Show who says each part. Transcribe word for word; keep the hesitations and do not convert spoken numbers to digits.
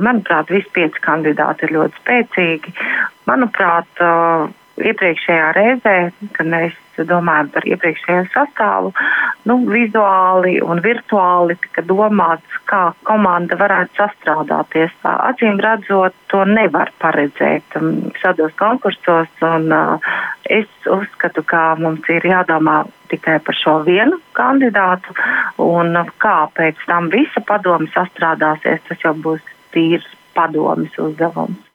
Speaker 1: Manuprāt, visi pieci kandidāti ir ļoti spēcīgi. Manuprāt, iepriekšējā reizē, kad mēs domājam par iepriekšējo sastāvu, nu, vizuāli un virtuāli tika domāts, kā komanda varētu sastrādāties. Acīm redzot, to nevar paredzēt šādos konkursos, un es uzskatu, ka mums ir jādomā tikai par šo vienu kandidātu, un kā pēc tam visa padome sastrādāsies, tas jau būs tīrs padomes uzdevums.